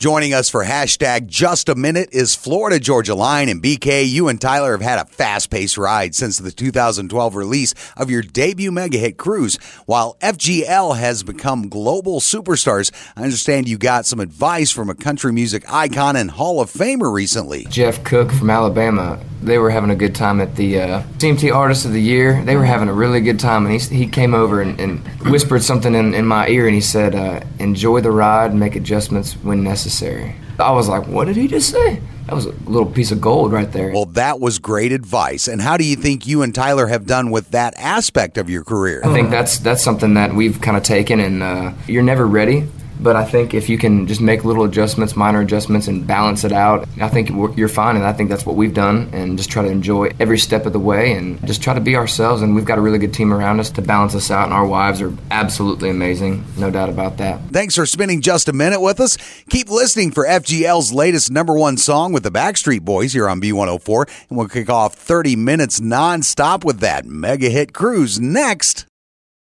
Joining us for hashtag Just a Minute is Florida Georgia Line. And BK, you and Tyler have had a fast-paced ride since the 2012 release of your debut mega hit Cruise. While FGL has become global superstars, I understand you got some advice from a country music icon and Hall of Famer recently. Jeff Cook from Alabama. They were having a good time at the CMT Artist of the Year. They were having a really good time, and he came over and whispered something in my ear, and he said, enjoy the ride and make adjustments when necessary. I was like, what did he just say? That was a little piece of gold right there. Well, that was great advice. And how do you think you and Tyler have done with that aspect of your career? I think that's something that we've kind of taken, and you're never ready. But I think if you can just make little adjustments, minor adjustments, and balance it out, I think you're fine. And I think that's what we've done, and just try to enjoy every step of the way and just try to be ourselves. And we've got a really good team around us to balance us out, and our wives are absolutely amazing. No doubt about that. Thanks for spending just a minute with us. Keep listening for FGL's latest #1 song with the Backstreet Boys here on B104. And we'll kick off 30 minutes nonstop with that mega hit Cruise next.